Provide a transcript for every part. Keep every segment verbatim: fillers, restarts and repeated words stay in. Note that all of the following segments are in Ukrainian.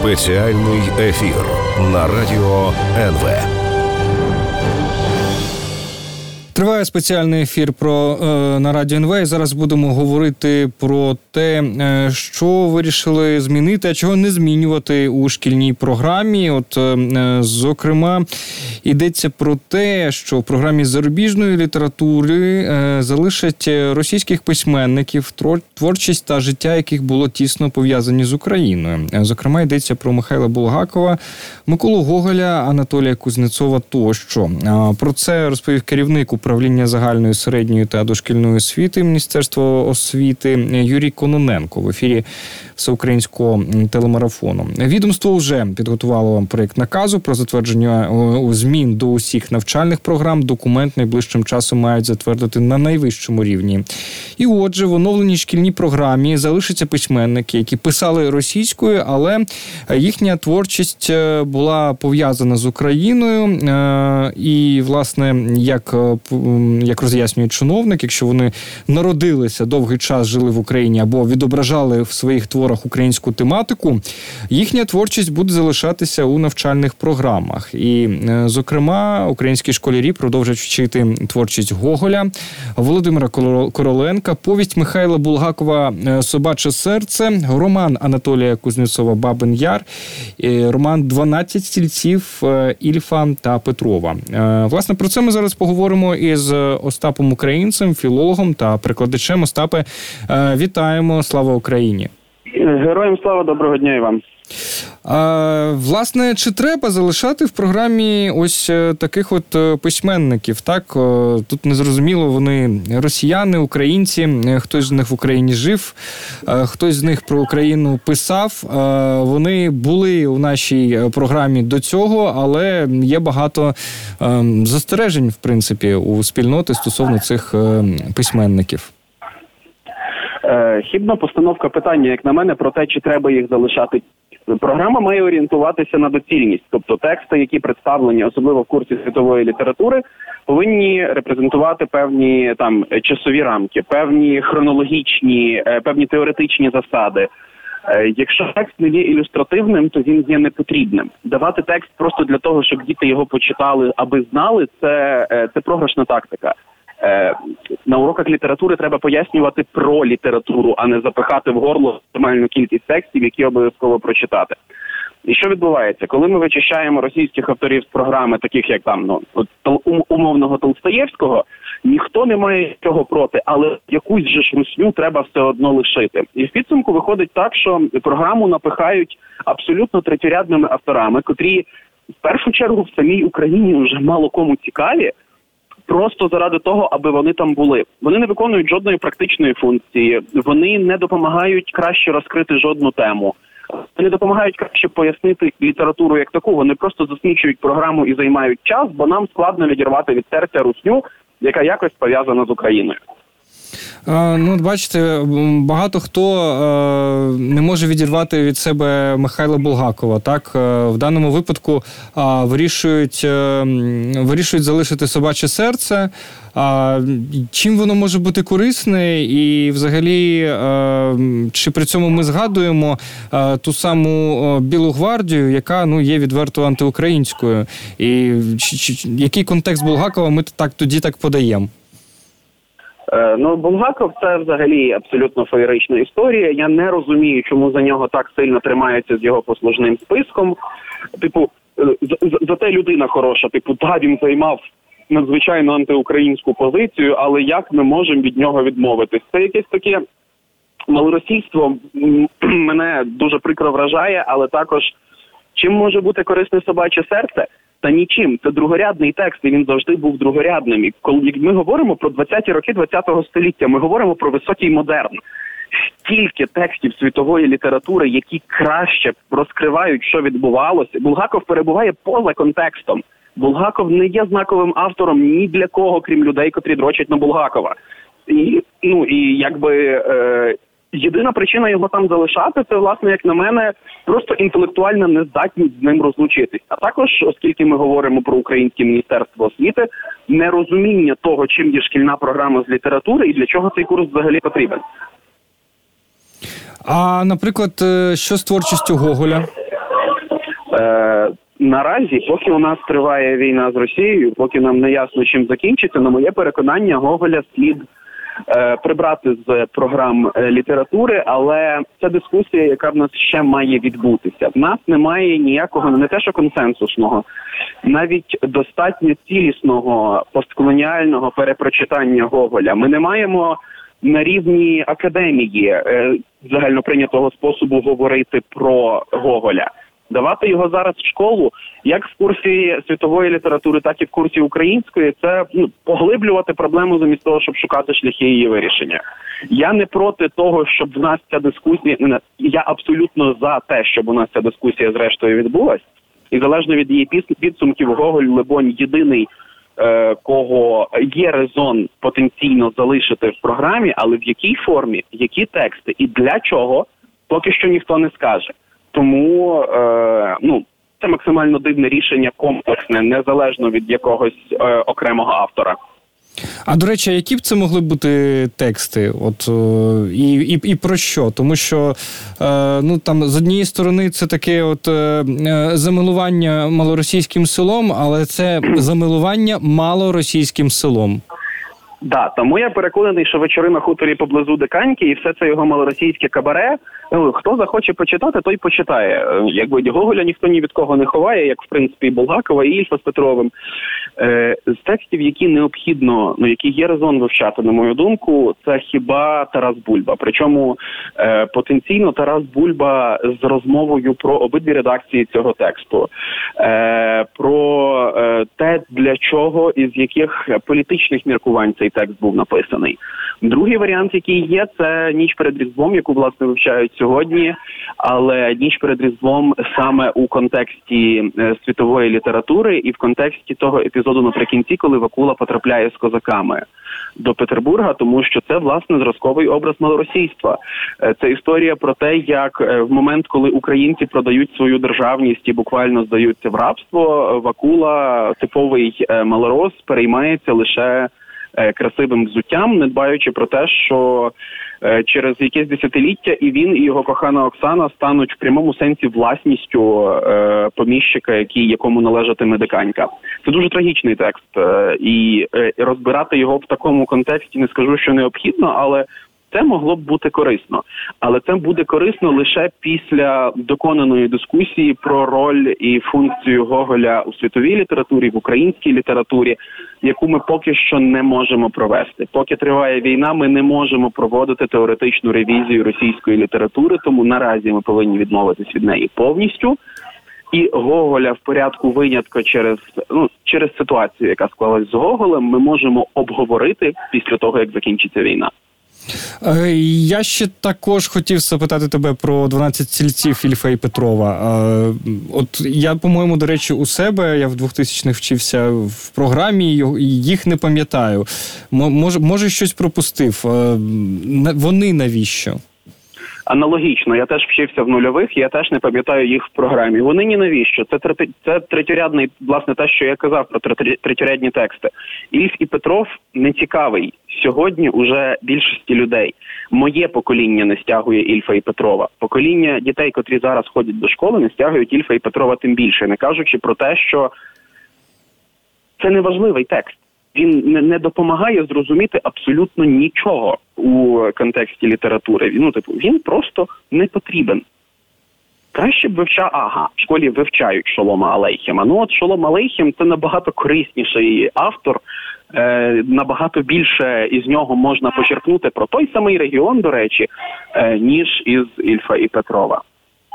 Спеціальний ефір на радіо ен ве. Триває спеціальний ефір про е, на радіо ен ве. І зараз будемо говорити про те, е, що вирішили змінити, а чого не змінювати у шкільній програмі. От, е, зокрема, йдеться про те, що в програмі зарубіжної літератури е, залишать російських письменників, творчість та життя яких було тісно пов'язані з Україною. Зокрема, йдеться про Михайла Булгакова, Миколу Гоголя, Анатолія Кузнєцова тощо. Про це розповів керівник управління загальної, середньої та дошкільної освіти Міністерства освіти Юрій Кононенко в ефірі Всеукраїнського телемарафону. Відомство вже підготувало проєкт наказу про затвердження змін до усіх навчальних програм. Документ найближчим часом мають затвердити на найвищому рівні. І отже, в оновленій шкільній програмі залишаться письменники, які писали російською, але їхня творчість була пов'язана з Україною. І, власне, як як роз'яснює чиновник, якщо вони народилися, довгий час жили в Україні або відображали в своїх творах українську тематику, їхня творчість буде залишатися у навчальних програмах. І, зокрема, українські школярі продовжать вчити творчість Гоголя, Володимира Короленка, повість Михайла Булгакова «Собаче серце», роман Анатолія Кузнєцова «Бабин Яр», роман «дванадцять стільців» Ільфа та Петрова. Власне, про це ми зараз поговоримо із Остапом Українцем, філологом та перекладачем. Остапе, вітаємо, слава Україні! Героям слава, доброго дня і вам! А, власне, чи треба залишати в програмі ось таких от письменників? Так, тут незрозуміло, вони росіяни, українці, хтось з них в Україні жив, хтось з них про Україну писав. Вони були у нашій програмі до цього, але є багато застережень, в принципі, у спільноти стосовно цих письменників. Хібна постановка питання, як на мене, про те, чи треба їх залишати. Програма має орієнтуватися на доцільність, тобто тексти, які представлені, особливо в курсі світової літератури, повинні репрезентувати певні там часові рамки, певні хронологічні, певні теоретичні засади. Якщо текст не є ілюстративним, то він є непотрібним. Давати текст просто для того, щоб діти його почитали, аби знали, це, це програшна тактика. На уроках літератури треба пояснювати про літературу, а не запихати в горло нормальну кількість текстів, які обов'язково прочитати. І що відбувається? Коли ми вичищаємо російських авторів з програми, таких як там, ну, умовного Толстоєвського, ніхто не має цього проти, але якусь же ж русню треба все одно лишити. І в підсумку виходить так, що програму напихають абсолютно третьорядними авторами, котрі в першу чергу в самій Україні вже мало кому цікаві, просто заради того, аби вони там були. Вони не виконують жодної практичної функції, вони не допомагають краще розкрити жодну тему, вони не допомагають краще пояснити літературу як таку, вони просто засмічують програму і займають час, бо нам складно відірвати від серця русню, яка якось пов'язана з Україною. Ну, бачите, багато хто не може відірвати від себе Михайла Булгакова. Так, в даному випадку вирішують, вирішують залишити «Собаче серце». Чим воно може бути корисне? І взагалі, чи при цьому ми згадуємо ту саму Білу гвардію, яка, ну, є відверто антиукраїнською? І чи, чи, який контекст Булгакова ми так тоді так подаємо? Ну, Булгаков – це взагалі абсолютно феєрична історія. Я не розумію, чому за нього так сильно тримаються з його послужним списком. Типу, зате людина хороша. Типу, та, він займав надзвичайно антиукраїнську позицію, але як ми можемо від нього відмовитись? Це якесь таке малоросійство мене дуже прикро вражає, але також чим може бути корисне «Собаче серце»? Та нічим. Це другорядний текст, і він завжди був другорядним. І коли ми говоримо про двадцяті роки ХХ століття, ми говоримо про високий модерн. Стільки текстів світової літератури, які краще розкривають, що відбувалося. Булгаков перебуває поза контекстом. Булгаков не є знаковим автором ні для кого, крім людей, котрі дрочать на Булгакова. І, ну, і якби... Е- Єдина причина його там залишати, це, власне, як на мене, просто інтелектуальна нездатність з ним розлучитись. А також, оскільки ми говоримо про Українське Міністерство освіти, нерозуміння того, чим є шкільна програма з літератури і для чого цей курс взагалі потрібен. А, наприклад, що з творчістю Гоголя? Е, наразі, поки у нас триває війна з Росією, поки нам не ясно, чим закінчиться, на моє переконання, Гоголя слід е, прибрати з програм е, літератури, але це дискусія, яка в нас ще має відбутися. В нас немає ніякого, не те що консенсусного, навіть достатньо цілісного постколоніального перепрочитання Гоголя. Ми не маємо на рівні академії е, загальноприйнятого способу говорити про Гоголя. Давати його зараз в школу, як в курсі світової літератури, так і в курсі української, це ну, поглиблювати проблему замість того, щоб шукати шляхи її вирішення. Я не проти того, щоб в нас ця дискусія, я абсолютно за те, щоб у нас ця дискусія зрештою відбулась. І залежно від її підсумків, Гоголь, либонь, єдиний, е, кого є резон потенційно залишити в програмі, але в якій формі, які тексти і для чого, поки що ніхто не скаже. Тому, е, ну, це максимально дивне рішення, комплексне, незалежно від якогось е, окремого автора. А, до речі, які б це могли бути тексти? От, і, і, і про що? Тому що, е, ну, там, з однієї сторони, це таке от е, замилування малоросійським селом, але це замилування малоросійським селом. Да, тому я переконаний, що вечори на хуторі поблизу Диканьки і все це його малоросійське кабаре, ну, хто захоче почитати, той почитає. Якби Гоголя ніхто ні від кого не ховає, як в принципі і Булгакова, і Ільфа з Петровим. Е, з текстів, які необхідно, ну які є резон вивчати, на мою думку, це хіба Тарас Бульба. Причому е, потенційно Тарас Бульба з розмовою про обидві редакції цього тексту, е, про е, те, для чого і з яких політичних міркувань цей текст був написаний. Другий варіант, який є, це «Ніч перед Різдвом», яку, власне, вивчають сьогодні, але «Ніч перед Різдвом» саме у контексті е, світової літератури і в контексті того епізоду наприкінці, коли Вакула потрапляє з козаками до Петербурга, тому що це, власне, зразковий образ малоросійства. Е, це історія про те, як е, в момент, коли українці продають свою державність і буквально здаються в рабство, Вакула, типовий е, малорос, переймається лише красивим взуттям, не дбаючи про те, що е, через якесь десятиліття і він, і його кохана Оксана стануть в прямому сенсі власністю е, поміщика, який, якому належатиме Диканька. Це дуже трагічний текст, е, і е, розбирати його в такому контексті не скажу, що необхідно, але це могло б бути корисно. Але це буде корисно лише після доконаної дискусії про роль і функцію Гоголя у світовій літературі, в українській літературі, яку ми поки що не можемо провести. Поки триває війна, ми не можемо проводити теоретичну ревізію російської літератури, тому наразі ми повинні відмовитись від неї повністю. І Гоголя в порядку винятку через, ну, через ситуацію, яка склалась з Гоголем, ми можемо обговорити після того, як закінчиться війна. Я ще також хотів запитати тебе про дванадцять стільців Ільфа і Петрова. От я, по-моєму, до речі, у себе, я в двохтисячних вчився в програмі, їх не пам'ятаю. Може, може щось пропустив? Вони навіщо? Аналогічно, я теж вчився в нульових, я теж не пам'ятаю їх в програмі. Вони ні навіщо. Це, це третьорядний, власне, те, що я казав про третьорядні тексти. Ільф і Петров не цікавий сьогодні уже більшості людей. Моє покоління не стягує Ільфа і Петрова. Покоління дітей, котрі зараз ходять до школи, не стягують Ільфа і Петрова тим більше, не кажучи про те, що це неважливий текст. Він не допомагає зрозуміти абсолютно нічого у контексті літератури. Ну, типу, він просто не потрібен. Краще б вивчав, ага, в школі вивчають Шолома Алейхема. Ну от Шолом Алейхем – це набагато корисніший автор, е, набагато більше із нього можна почерпнути про той самий регіон, до речі, е, ніж із Ільфа і Петрова.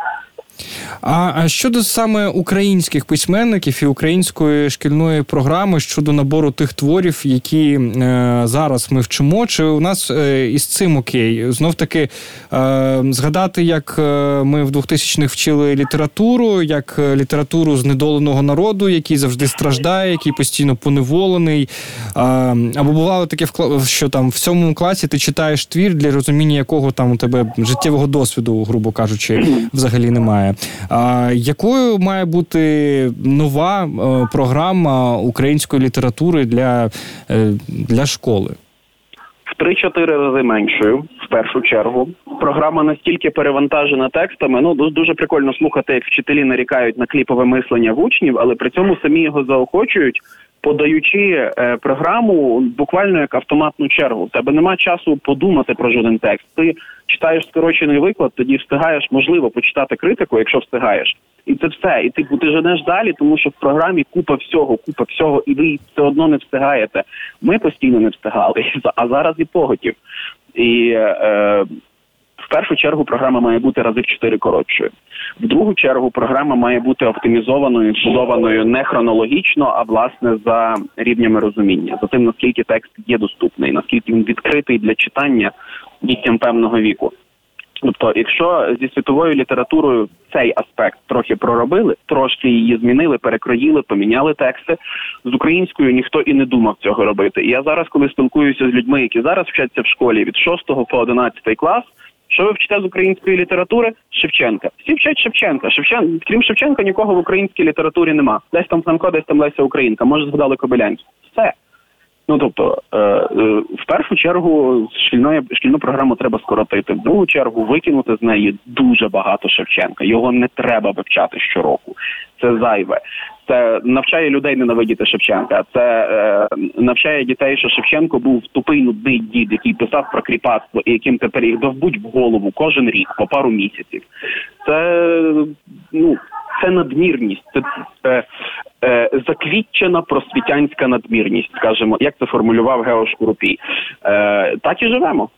А, а щодо саме українських письменників і української шкільної програми, щодо набору тих творів, які е, зараз ми вчимо, чи у нас е, із цим окей? Знов-таки, е, згадати, як ми в двохтисячних вчили літературу, як літературу знедоленого народу, який завжди страждає, який постійно поневолений. Е, або бувало таке, що там в сьомому класі ти читаєш твір, для розуміння якого там у тебе життєвого досвіду, грубо кажучи, взагалі немає. А якою має бути нова е, програма української літератури для, е, для школи? в три-чотири рази меншою, в першу чергу. Програма настільки перевантажена текстами, ну, дуже прикольно слухати, як вчителі нарікають на кліпове мислення в учнів, але при цьому самі його заохочують, подаючи е, програму буквально як автоматну чергу. У тебе нема часу подумати про жоден текст. Ти читаєш скорочений виклад, тоді встигаєш, можливо, почитати критику, якщо встигаєш. І це все. І ти, ти женеш далі, тому що в програмі купа всього, купа всього, і ви все одно не встигаєте. Ми постійно не встигали, а зараз і поготів. І е, в першу чергу програма має бути рази в чотири коротшою. В другу чергу програма має бути оптимізованою, збудованою не хронологічно, а власне за рівнями розуміння, за тим, наскільки текст є доступний, наскільки він відкритий для читання дітям певного віку. Тобто, якщо зі світовою літературою цей аспект трохи проробили, трошки її змінили, перекроїли, поміняли тексти, з українською ніхто і не думав цього робити. І я зараз, коли спілкуюся з людьми, які зараз вчаться в школі від шостого по одинадцятий клас, що ви вчите з української літератури? Шевченка. Всі вчать Шевченка. Шевчен... Крім Шевченка, нікого в українській літературі нема. Десь там Франко, десь там Леся Українка. Може, згадали Кобилянську. Все. Ну, тобто, е, е, в першу чергу шкільної, шкільну програму треба скоротити. В другу чергу викинути з неї дуже багато Шевченка. Його не треба вивчати щороку. Це зайве. Це навчає людей ненавидіти Шевченка. Це е, навчає дітей, що Шевченко був тупий нудний дід, який писав про кріпацтво, і яким тепер їх довбуть в голову кожен рік, по пару місяців. Це, ну, це надмірність. Це е, е, заквітчена просвітянська надмірність, скажімо, як це формулював Гео Шкурупій. Е, так і живемо.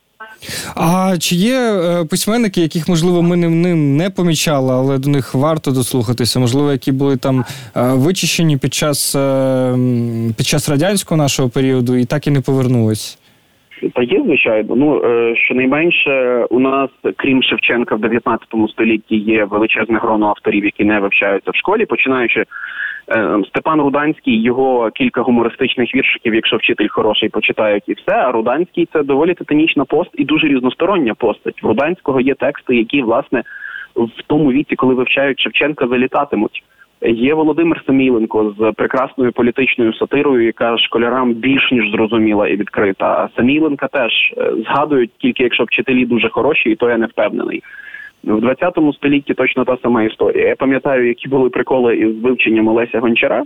А чи є е, письменники, яких, можливо, ми ним не помічали, але до них варто дослухатися? Можливо, які були там е, вичищені під час, е, під час радянського нашого періоду і так і не повернулись? Та є, звичайно. Ну, е, щонайменше у нас, крім Шевченка, в дев'ятнадцятому столітті є величезне гроно авторів, які не вивчаються в школі, починаючи Степан Руданський, його кілька гумористичних віршиків, якщо вчитель хороший, почитають і все, а Руданський – це доволі титанічна пост і дуже різностороння постать. В Руданського є тексти, які, власне, в тому віці, коли вивчають Шевченка, залітатимуть. Є Володимир Самійленко з прекрасною політичною сатирою, яка школярам більш ніж зрозуміла і відкрита. А Самійленка теж згадують тільки якщо вчителі дуже хороші, і то я не впевнений. В двадцятому столітті точно та сама історія. Я пам'ятаю, які були приколи із вивченням Олеся Гончара,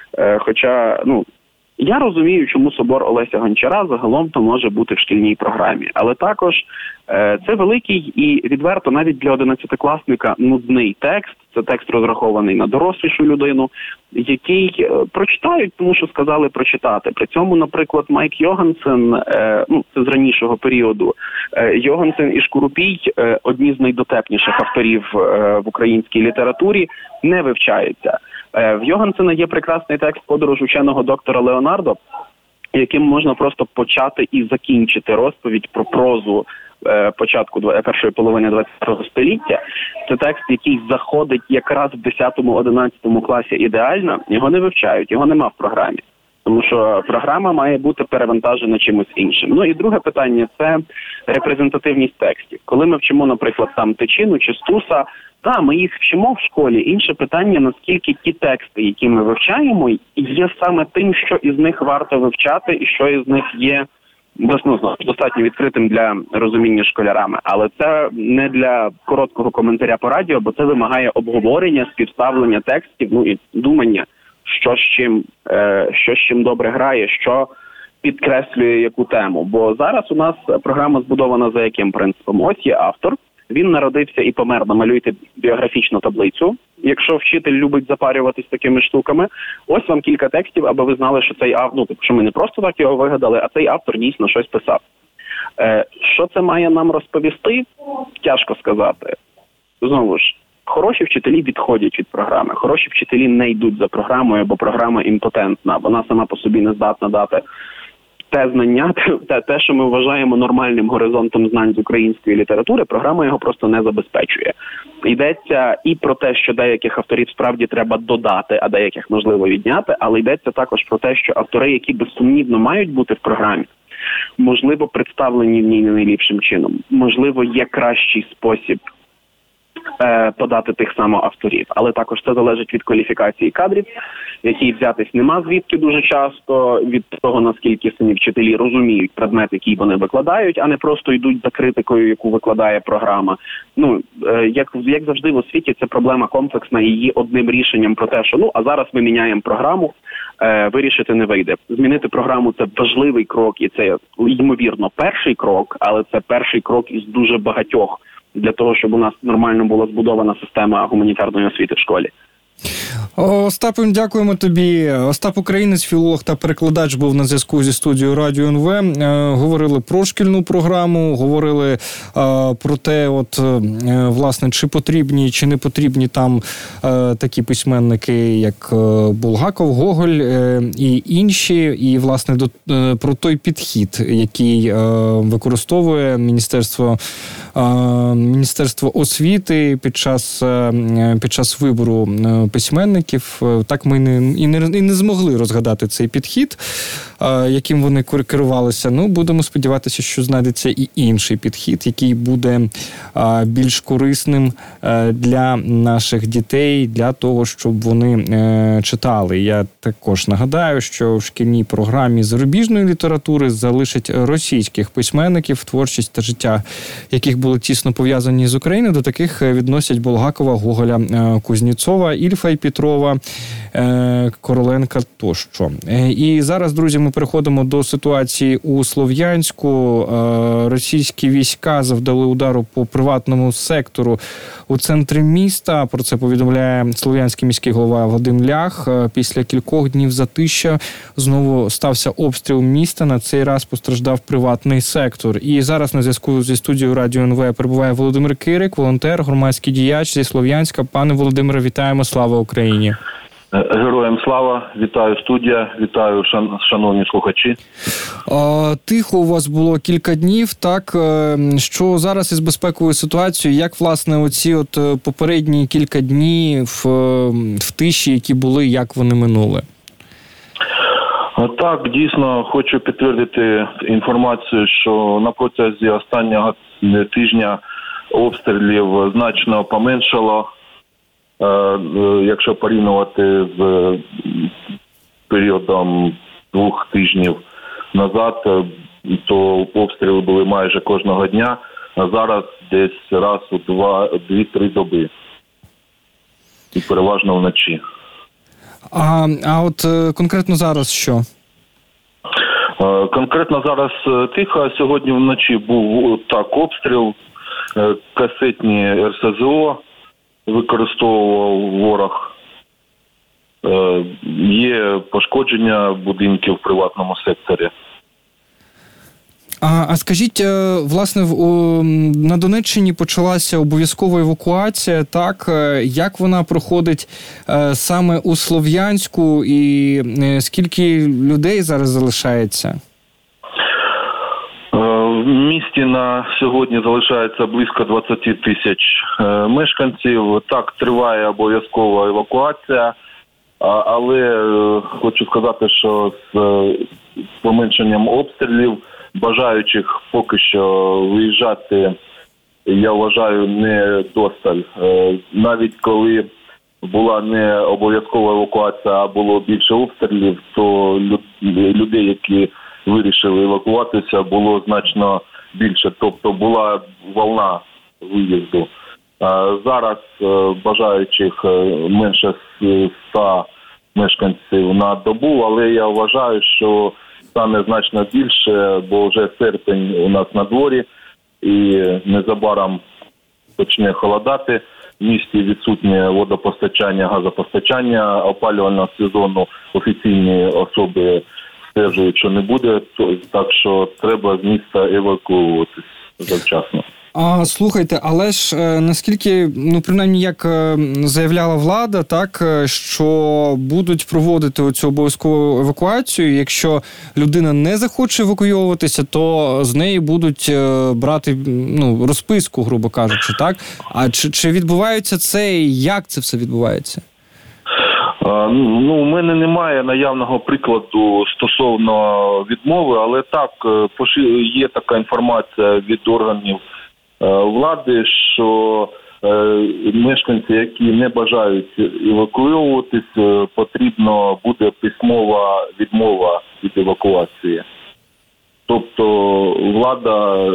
хоча, ну, я розумію, чому собор Олеся Гончара загалом-то може бути в шкільній програмі. Але також е, це великий і відверто навіть для одинадцятикласника нудний текст. Це текст розрахований на дорослішу людину, який е, прочитають, тому що сказали прочитати. При цьому, наприклад, Майк Йогансен, е, ну, це з ранішого періоду, е, Йогансен і Шкурупій, е, одні з найдотепніших авторів е, в українській літературі, не вивчаються. В Йогансена є прекрасний текст «Подорож ученого доктора Леонардо», яким можна просто почати і закінчити розповідь про прозу е, початку першої половини ХХ століття. Це текст, який заходить якраз в десятому-одинадцятому класі ідеально, його не вивчають, його нема в програмі. Тому що програма має бути перевантажена чимось іншим. Ну і друге питання – це репрезентативність текстів. Коли ми вчимо, наприклад, там Тичину чи Стуса, так, ми їх вчимо в школі. Інше питання, наскільки ті тексти, які ми вивчаємо, є саме тим, що із них варто вивчати і що із них є ну, достатньо відкритим для розуміння школярами. Але це не для короткого коментаря по радіо, бо це вимагає обговорення, співставлення текстів, ну і думання, що з чим, е, що з чим добре грає, що підкреслює яку тему. Бо зараз у нас програма збудована за яким принципом? Ось є автор, він народився і помер, намалюйте біографічну таблицю. Якщо вчитель любить запарюватись такими штуками, ось вам кілька текстів, аби ви знали, що цей автор, ну, що ми не просто так його вигадали, а цей автор дійсно щось писав. Е, що це має нам розповісти? Тяжко сказати. Знову ж, хороші вчителі відходять від програми. Хороші вчителі не йдуть за програмою, бо програма імпотентна. Вона сама по собі не здатна дати те знання, те, те, що ми вважаємо нормальним горизонтом знань з української літератури, програма його просто не забезпечує. Йдеться і про те, що деяких авторів справді треба додати, а деяких, можливо, відняти, але йдеться також про те, що автори, які безсумнівно мають бути в програмі, можливо, представлені в ній не найліпшим чином. Можливо, є кращий спосіб е, подати тих само авторів. Але також це залежить від кваліфікації кадрів, які взятись нема звідки дуже часто, від того, наскільки самі вчителі розуміють предмет, який вони викладають, а не просто йдуть за критикою, яку викладає програма. Ну, е, як, як завжди в освіті, це проблема комплексна, і її одним рішенням про те, що ну, а зараз ми міняємо програму, е, вирішити не вийде. Змінити програму – це важливий крок, і це, ймовірно, перший крок, але це перший крок із дуже багатьох для того, щоб у нас нормально була збудована система гуманітарної освіти в школі. Остапе, дякуємо тобі. Остап Українець, філолог та перекладач, був на зв'язку зі студією Радіо ен ве. Говорили про шкільну програму, говорили про те, от, власне, чи потрібні, чи не потрібні там такі письменники, як Булгаков, Гоголь і інші. І, власне, до, про той підхід, який використовує Міністерство, Міністерство освіти під час, під час вибору письменників. Так ми не, і, не, і не змогли розгадати цей підхід, яким вони керувалися. Ну, будемо сподіватися, що знайдеться і інший підхід, який буде більш корисним для наших дітей, для того, щоб вони читали. Я також нагадаю, що в шкільній програмі зарубіжної літератури залишать російських письменників, творчість та життя яких були тісно пов'язані з Україною. До таких відносять Булгакова, Гоголя, Кузнєцова, Ільфа і Петрова, Короленка тощо. І зараз, друзі, ми переходимо до ситуації у Слов'янську. Російські війська завдали удару по приватному сектору у центрі міста. Про це повідомляє слов'янський міський голова Вадим Лях. Після кількох днів затища знову стався обстріл міста. На цей раз постраждав приватний сектор. І зараз на зв'язку зі студією Радіо ен ве перебуває Володимир Кирик, волонтер, громадський діяч зі Слов'янська. Пане Володимире, вітаємо. Слава Україні! Героям слава, вітаю студія, вітаю шан, шановні слухачі. Тихо у вас було кілька днів, так? Що зараз із безпековою ситуацією? Як, власне, оці от попередні кілька днів в, в тиші, які були, як вони минули? Так, дійсно, хочу підтвердити інформацію, що на протязі останнього тижня обстрілів значно поменшало. Якщо порівнювати з періодом двох тижнів назад, то обстріли були майже кожного дня, а зараз десь раз у два, дві-три доби. І переважно вночі. А, а от конкретно зараз що? Конкретно зараз тихо. Сьогодні вночі був так обстріл, касетні ер ес зе о використовував ворог. Е, є пошкодження будинків в приватному секторі. А, а скажіть, власне, в, о, на Донеччині почалася обов'язкова евакуація, так? Як вона проходить е, саме у Слов'янську і е, скільки людей зараз залишається? В місті на сьогодні залишається близько двадцять тисяч мешканців. Так, триває обов'язкова евакуація, але хочу сказати, що з поменшенням обстрілів бажаючих поки що виїжджати, я вважаю, не досталь. Навіть коли була не обов'язкова евакуація, а було більше обстрілів, то людей, які вирішили евакуватися, було значно більше. Тобто була волна виїзду. Зараз бажаючих менше ста мешканців на добу, але я вважаю, що стане значно більше, бо вже серпень у нас на дворі і незабаром почне холодати. В місті відсутнє водопостачання, газопостачання, опалювального сезону офіційні особи стежують, що не буде, так що треба з міста евакуюватися завчасно. А слухайте, але ж наскільки, ну принаймні, як заявляла влада, так, що будуть проводити оцю обов'язкову евакуацію, якщо людина не захоче евакуйовуватися, то з неї будуть брати, ну, розписку, грубо кажучи, так? А чи, чи відбувається це і як це все відбувається? Ну, у мене немає наявного прикладу стосовно відмови, але так, є така інформація від органів влади, що мешканці, які не бажають евакуюватись, потрібно буде письмова відмова від евакуації. Тобто влада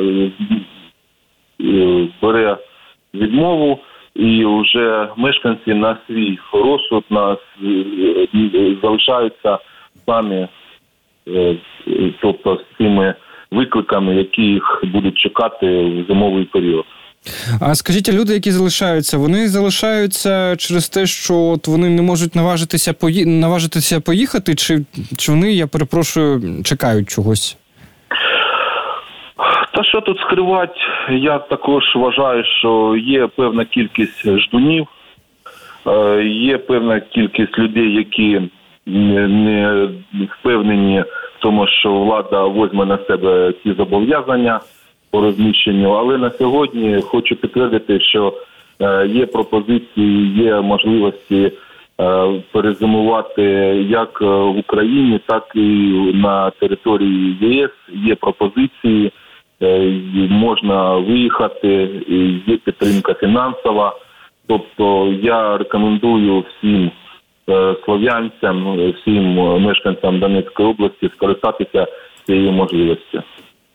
бере відмову, і вже мешканці на свій розсуд нас залишаються самі, тобто з цими викликами, які їх будуть чекати в зимовий період. А скажіть, люди, які залишаються, вони залишаються через те, що от вони не можуть наважитися пої... наважитися поїхати, чи, чи вони, я перепрошую, чекають чогось? Та що тут скривати, я також вважаю, що є певна кількість ждунів, є певна кількість людей, які не впевнені в тому, що влада візьме на себе ці зобов'язання по розміщенню. Але на сьогодні хочу підтвердити, що є пропозиції, є можливості перезимувати як в Україні, так і на території ЄС. Є пропозиції, можна виїхати, є підтримка фінансова. Тобто я рекомендую всім слов'янцям, всім мешканцям Донецької області скористатися цією можливістю.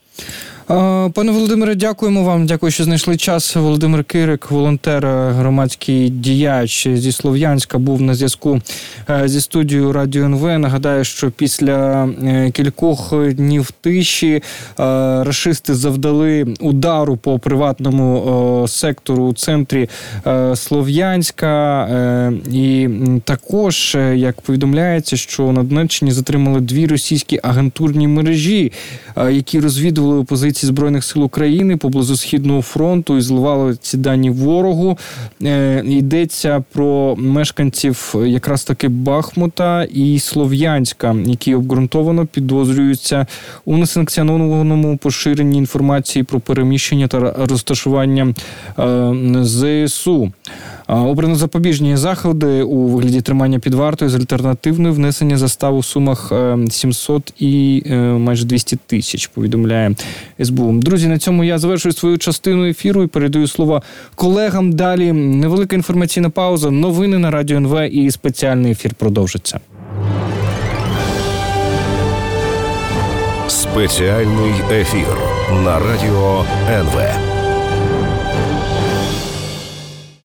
Пане Володимире, дякуємо вам. Дякую, що знайшли час. Володимир Кирик, волонтер, громадський діяч зі Слов'янська, був на зв'язку зі студією Радіо ен ве. Нагадаю, що після кількох днів тиші рашисти завдали удару по приватному сектору у центрі Слов'янська. І також, як повідомляється, що на Донеччині затримали дві російські агентурні мережі, які розвідували позиції Збройних сил України поблизу Східного фронту і зливали ці дані ворогу. Е, йдеться про мешканців якраз таки Бахмута і Слов'янська, які обґрунтовано підозрюються у несанкціонованому поширенні інформації про переміщення та розташування е, зе ес у. Обрано запобіжні заходи у вигляді тримання під вартою з альтернативною внесення застав у сумах сімсот і майже двісті тисяч, повідомляє ес бе у. Друзі, на цьому я завершую свою частину ефіру і передаю слово колегам. Далі невелика інформаційна пауза, новини на Радіо ен ве і спеціальний ефір продовжиться. Спеціальний ефір на Радіо ен ве.